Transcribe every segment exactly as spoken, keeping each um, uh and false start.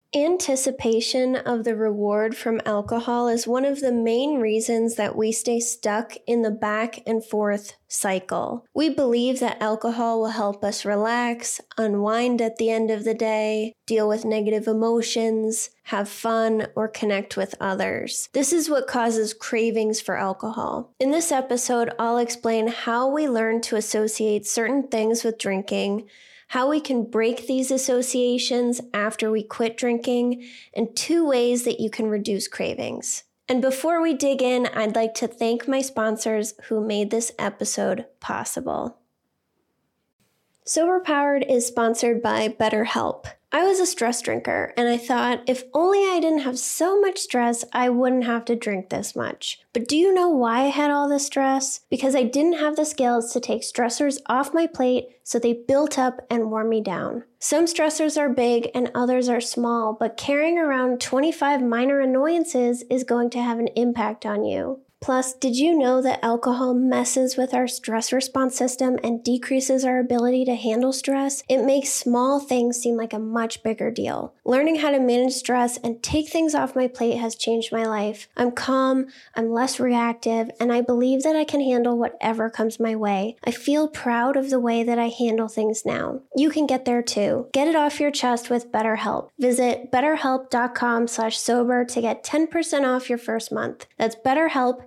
Anticipation of the reward from alcohol is one of the main reasons that we stay stuck in the back and forth cycle. We believe that alcohol will help us relax, unwind at the end of the day, deal with negative emotions, have fun, or connect with others. This is what causes cravings for alcohol. In this episode, I'll explain how we learn to associate certain things with drinking, how we can break these associations after we quit drinking, and two ways that you can reduce cravings. And before we dig in, I'd like to thank my sponsors who made this episode possible. Sober Powered is sponsored by BetterHelp. I was a stress drinker, and I thought if only I didn't have so much stress, I wouldn't have to drink this much. But do you know why I had all this stress? Because I didn't have the skills to take stressors off my plate, so they built up and wore me down. Some stressors are big and others are small, but carrying around twenty-five minor annoyances is going to have an impact on you. Plus, did you know that alcohol messes with our stress response system and decreases our ability to handle stress? It makes small things seem like a much bigger deal. Learning how to manage stress and take things off my plate has changed my life. I'm calm, I'm less reactive, and I believe that I can handle whatever comes my way. I feel proud of the way that I handle things now. You can get there too. Get it off your chest with BetterHelp. Visit betterhelp.com slash sober to get ten percent off your first month. That's BetterHelp,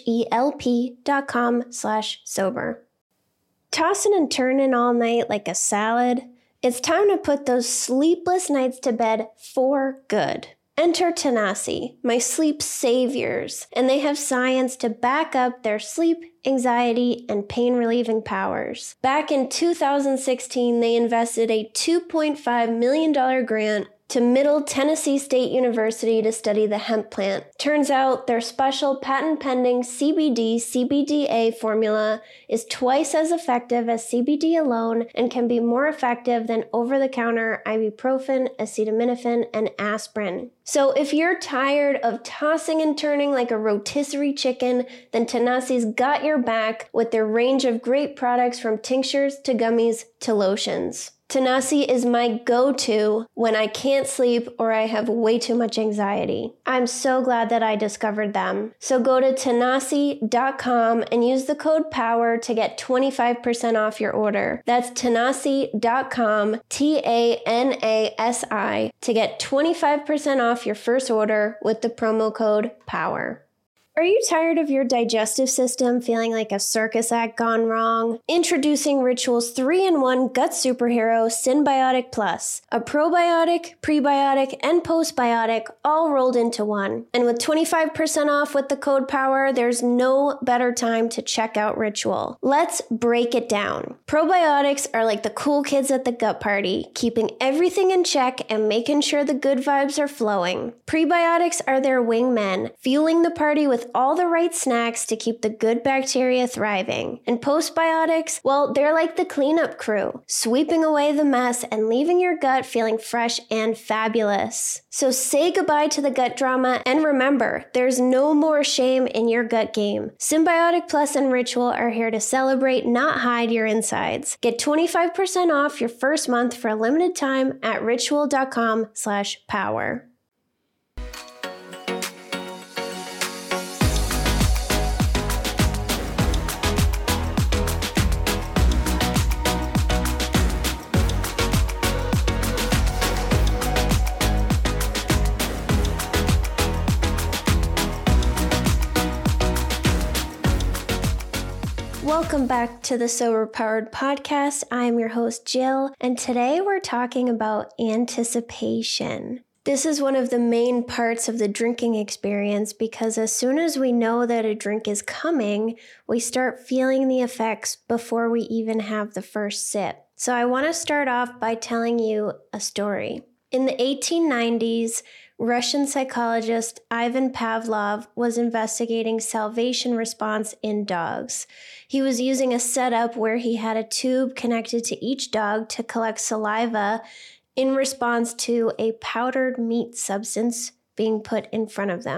H-E-L-P dot com slash sober. Tossing and turning all night like a salad? It's time to put those sleepless nights to bed for good. Enter Tanasi, my sleep saviors, and they have science to back up their sleep, anxiety, and pain-relieving powers. Back in two thousand sixteen, they invested a two point five million dollars grant to Middle Tennessee State University to study the hemp plant. Turns out their special patent-pending C B D C B D A formula is twice as effective as C B D alone and can be more effective than over-the-counter ibuprofen, acetaminophen, and aspirin. So if you're tired of tossing and turning like a rotisserie chicken, then Tanasi's got your back with their range of great products from tinctures to gummies to lotions. Tanasi is my go-to when I can't sleep or I have way too much anxiety. I'm so glad that I discovered them. So go to Tanasi dot com and use the code POWER to get twenty-five percent off your order. That's Tanasi dot com, T A N A S I, to get twenty-five percent off your first order with the promo code POWER. Are you tired of your digestive system feeling like a circus act gone wrong? Introducing Ritual's three in one gut superhero, Synbiotic Plus. A probiotic, prebiotic, and postbiotic all rolled into one. And with twenty-five percent off with the code POWER, there's no better time to check out Ritual. Let's break it down. Probiotics are like the cool kids at the gut party, keeping everything in check and making sure the good vibes are flowing. Prebiotics are their wingmen, fueling the party with all the right snacks to keep the good bacteria thriving. And postbiotics, well, they're like the cleanup crew, sweeping away the mess and leaving your gut feeling fresh and fabulous. So say goodbye to the gut drama, and remember, there's no more shame in your gut game. Synbiotic Plus and Ritual are here to celebrate, not hide your insides. Get twenty-five percent off your first month for a limited time at ritual dot com slash power. Welcome back to the Sober Powered Podcast. I'm your host, Jill, and today we're talking about anticipation. This is one of the main parts of the drinking experience because as soon as we know that a drink is coming, we start feeling the effects before we even have the first sip. So I want to start off by telling you a story. In the eighteen nineties, Russian psychologist Ivan Pavlov was investigating salivation response in dogs. He was using a setup where he had a tube connected to each dog to collect saliva in response to a powdered meat substance being put in front of them.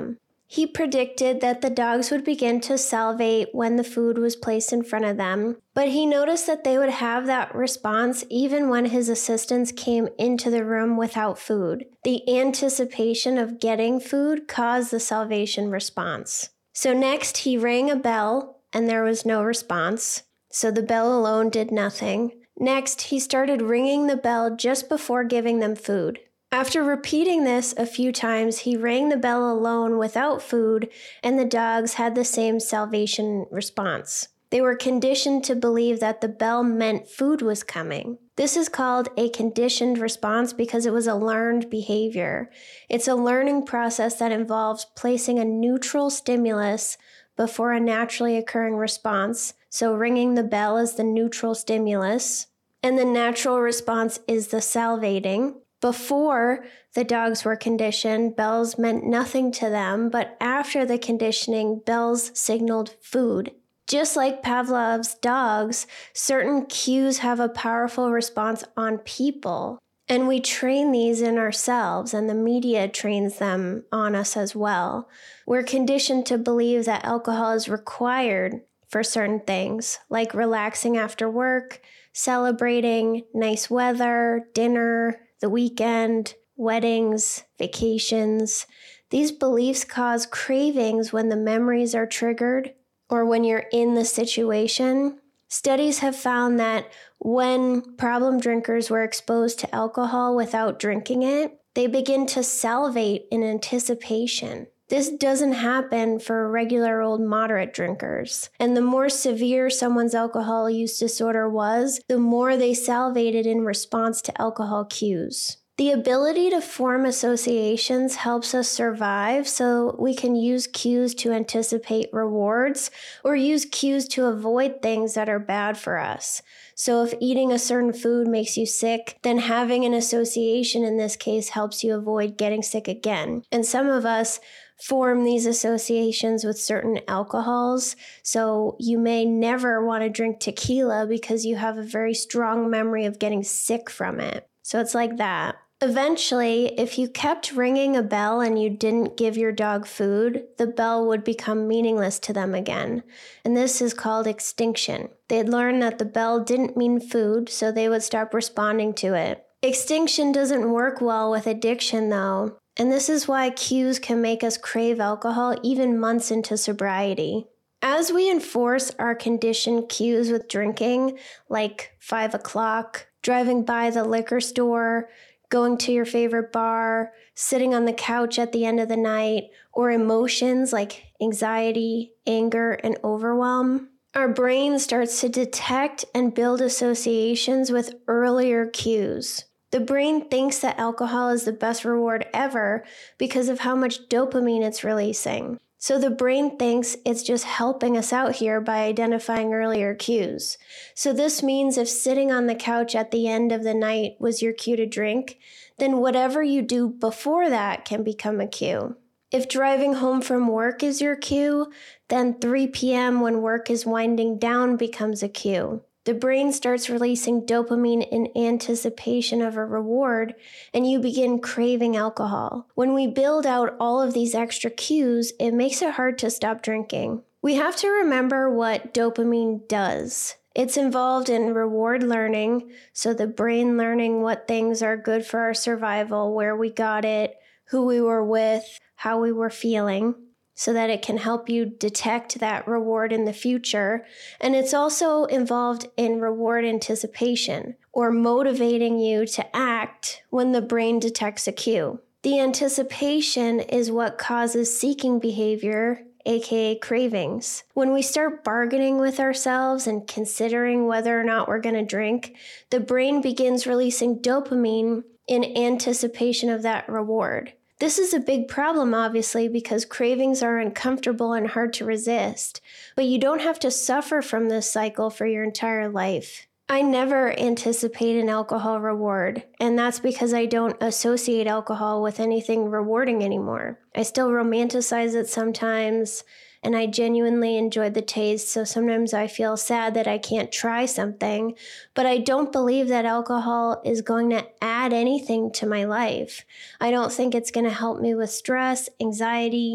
He predicted that the dogs would begin to salivate when the food was placed in front of them, but he noticed that they would have that response even when his assistants came into the room without food. The anticipation of getting food caused the salivation response. So next, he rang a bell, and there was no response. So the bell alone did nothing. Next, he started ringing the bell just before giving them food. After repeating this a few times, he rang the bell alone without food, and the dogs had the same salivation response. They were conditioned to believe that the bell meant food was coming. This is called a conditioned response because it was a learned behavior. It's a learning process that involves placing a neutral stimulus before a naturally occurring response. So ringing the bell is the neutral stimulus, and the natural response is the salivating. Before the dogs were conditioned, bells meant nothing to them, but after the conditioning, bells signaled food. Just like Pavlov's dogs, certain cues have a powerful response on people, and we train these in ourselves, and the media trains them on us as well. We're conditioned to believe that alcohol is required for certain things, like relaxing after work, celebrating, nice weather, dinner, the weekend, weddings, vacations. These beliefs cause cravings when the memories are triggered or when you're in the situation. Studies have found that when problem drinkers were exposed to alcohol without drinking it, they begin to salivate in anticipation. This doesn't happen for regular old moderate drinkers. And the more severe someone's alcohol use disorder was, the more they salivated in response to alcohol cues. The ability to form associations helps us survive, so we can use cues to anticipate rewards or use cues to avoid things that are bad for us. So if eating a certain food makes you sick, then having an association in this case helps you avoid getting sick again. And some of us form these associations with certain alcohols. So you may never want to drink tequila because you have a very strong memory of getting sick from it. So it's like that. Eventually, if you kept ringing a bell and you didn't give your dog food, the bell would become meaningless to them again. And this is called extinction. They'd learn that the bell didn't mean food, so they would stop responding to it. Extinction doesn't work well with addiction, though. And this is why cues can make us crave alcohol even months into sobriety. As we enforce our conditioned cues with drinking, like five o'clock, driving by the liquor store, going to your favorite bar, sitting on the couch at the end of the night, or emotions like anxiety, anger, and overwhelm, our brain starts to detect and build associations with earlier cues. The brain thinks that alcohol is the best reward ever because of how much dopamine it's releasing. So the brain thinks it's just helping us out here by identifying earlier cues. So this means if sitting on the couch at the end of the night was your cue to drink, then whatever you do before that can become a cue. If driving home from work is your cue, then three p.m. when work is winding down becomes a cue. The brain starts releasing dopamine in anticipation of a reward, and you begin craving alcohol. When we build out all of these extra cues, it makes it hard to stop drinking. We have to remember what dopamine does. It's involved in reward learning, so the brain learning what things are good for our survival, where we got it, who we were with, how we were feeling, so that it can help you detect that reward in the future. And it's also involved in reward anticipation, or motivating you to act when the brain detects a cue. The anticipation is what causes seeking behavior, aka cravings. When we start bargaining with ourselves and considering whether or not we're going to drink, the brain begins releasing dopamine in anticipation of that reward. This is a big problem, obviously, because cravings are uncomfortable and hard to resist, but you don't have to suffer from this cycle for your entire life. I never anticipate an alcohol reward, and that's because I don't associate alcohol with anything rewarding anymore. I still romanticize it sometimes, and I genuinely enjoy the taste, so sometimes I feel sad that I can't try something, but I don't believe that alcohol is going to add anything to my life. I don't think it's going to help me with stress, anxiety,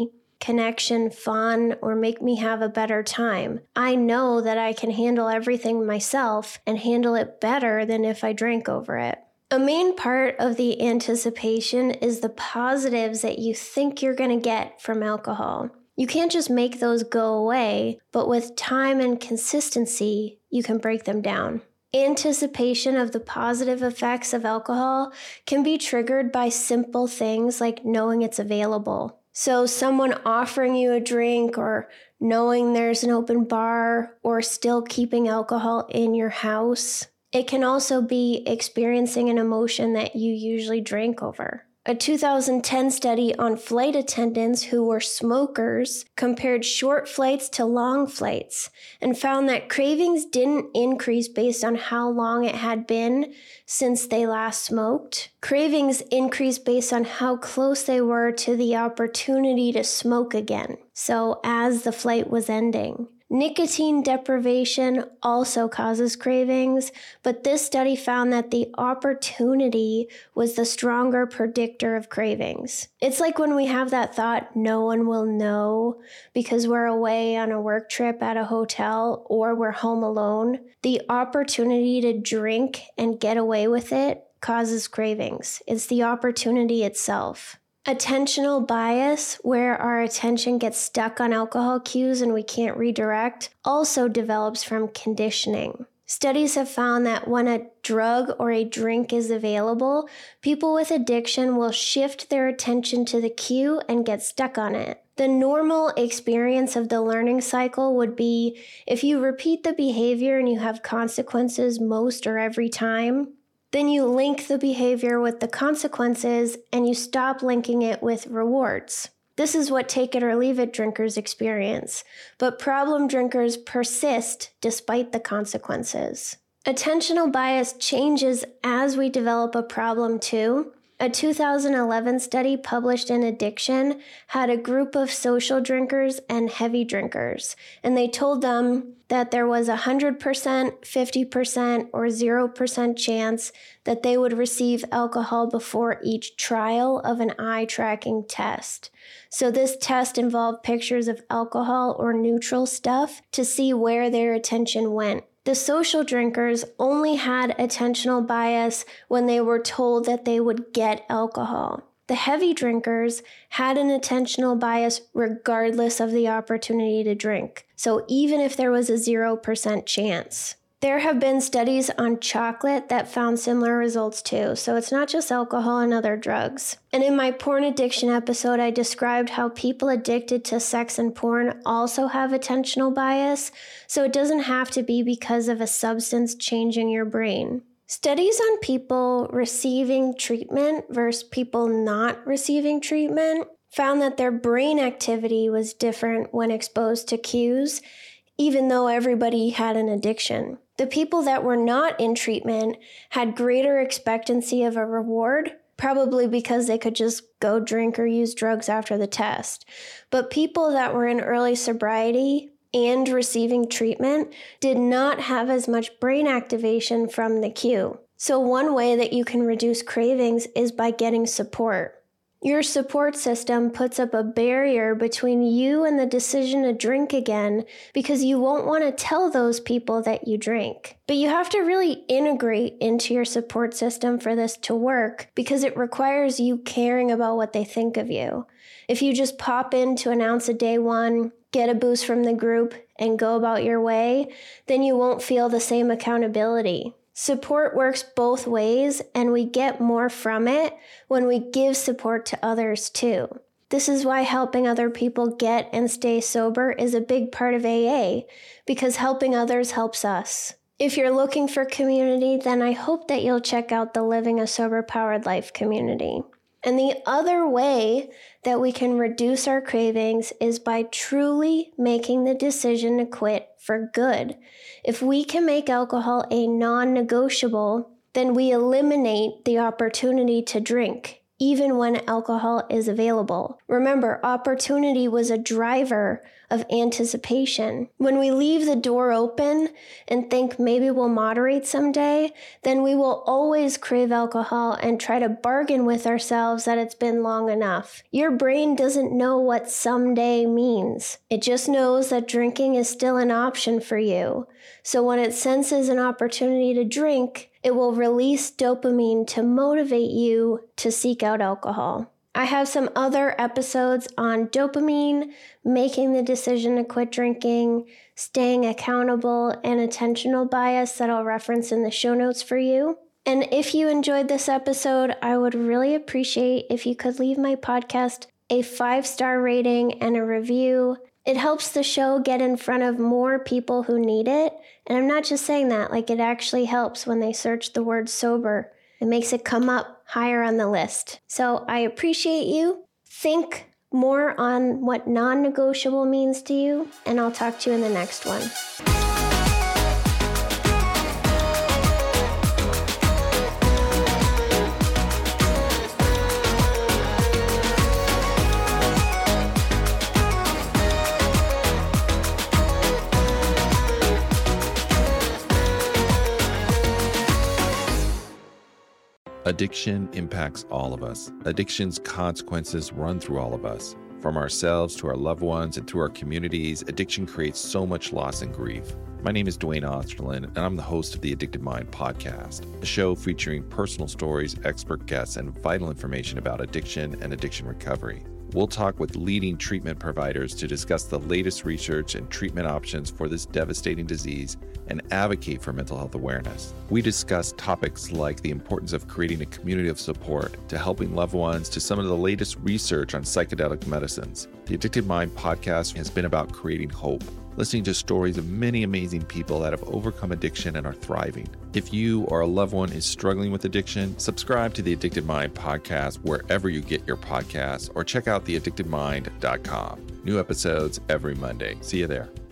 connection, fun, or make me have a better time. I know that I can handle everything myself and handle it better than if I drank over it. A main part of the anticipation is the positives that you think you're going to get from alcohol. You can't just make those go away, but with time and consistency, you can break them down. Anticipation of the positive effects of alcohol can be triggered by simple things like knowing it's available. So someone offering you a drink, or knowing there's an open bar, or still keeping alcohol in your house. It can also be experiencing an emotion that you usually drink over. A two thousand ten study on flight attendants who were smokers compared short flights to long flights and found that cravings didn't increase based on how long it had been since they last smoked. Cravings increased based on how close they were to the opportunity to smoke again, so as the flight was ending. Nicotine deprivation also causes cravings, but this study found that the opportunity was the stronger predictor of cravings. It's like when we have that thought, no one will know because we're away on a work trip at a hotel or we're home alone. The opportunity to drink and get away with it causes cravings. It's the opportunity itself. Attentional bias, where our attention gets stuck on alcohol cues and we can't redirect, also develops from conditioning. Studies have found that when a drug or a drink is available, people with addiction will shift their attention to the cue and get stuck on it. The normal experience of the learning cycle would be if you repeat the behavior and you have consequences most or every time, then you link the behavior with the consequences and you stop linking it with rewards. This is what take it or leave it drinkers experience, but problem drinkers persist despite the consequences. Attentional bias changes as we develop a problem too. A two thousand eleven study published in Addiction had a group of social drinkers and heavy drinkers, and they told them that there was a one hundred percent, fifty percent, or zero percent chance that they would receive alcohol before each trial of an eye tracking test. So this test involved pictures of alcohol or neutral stuff to see where their attention went. The social drinkers only had attentional bias when they were told that they would get alcohol. The heavy drinkers had an attentional bias regardless of the opportunity to drink, so even if there was a zero percent chance. There have been studies on chocolate that found similar results too, so it's not just alcohol and other drugs. And in my porn addiction episode, I described how people addicted to sex and porn also have attentional bias, so it doesn't have to be because of a substance changing your brain. Studies on people receiving treatment versus people not receiving treatment found that their brain activity was different when exposed to cues, even though everybody had an addiction. The people that were not in treatment had greater expectancy of a reward, probably because they could just go drink or use drugs after the test. But people that were in early sobriety and receiving treatment did not have as much brain activation from the cue. So one way that you can reduce cravings is by getting support. Your support system puts up a barrier between you and the decision to drink again because you won't want to tell those people that you drink. But you have to really integrate into your support system for this to work because it requires you caring about what they think of you. If you just pop in to announce a day one, get a boost from the group, and go about your way, then you won't feel the same accountability. Support works both ways, and we get more from it when we give support to others too. This is why helping other people get and stay sober is a big part of A A, because helping others helps us. If you're looking for community, then I hope that you'll check out the Living a Sober Powered Life community. And the other way that we can reduce our cravings is by truly making the decision to quit for good. If we can make alcohol a non-negotiable, then we eliminate the opportunity to drink. even when alcohol is available. Remember, opportunity was a driver of anticipation. When we leave the door open and think maybe we'll moderate someday, then we will always crave alcohol and try to bargain with ourselves that it's been long enough. Your brain doesn't know what someday means. It just knows that drinking is still an option for you. So when it senses an opportunity to drink, it will release dopamine to motivate you to seek out alcohol. I have some other episodes on dopamine, making the decision to quit drinking, staying accountable, and attentional bias that I'll reference in the show notes for you. And if you enjoyed this episode, I would really appreciate if you could leave my podcast a five-star rating and a review. It helps the show get in front of more people who need it. And I'm not just saying that, like it actually helps when they search the word sober. It makes it come up higher on the list. So I appreciate you. Think more on what non-negotiable means to you, and I'll talk to you in the next one. Addiction impacts all of us. Addiction's consequences run through all of us. From ourselves to our loved ones and through our communities, addiction creates so much loss and grief. My name is Dwayne Osterlin, and I'm the host of the Addicted Mind podcast, a show featuring personal stories, expert guests, and vital information about addiction and addiction recovery. We'll talk with leading treatment providers to discuss the latest research and treatment options for this devastating disease and advocate for mental health awareness. We discuss topics like the importance of creating a community of support, to helping loved ones, to some of the latest research on psychedelic medicines. The Addicted Mind podcast has been about creating hope, listening to stories of many amazing people that have overcome addiction and are thriving. If you or a loved one is struggling with addiction, subscribe to the Addicted Mind podcast wherever you get your podcasts, or check out the addicted mind dot com. New episodes every Monday. See you there.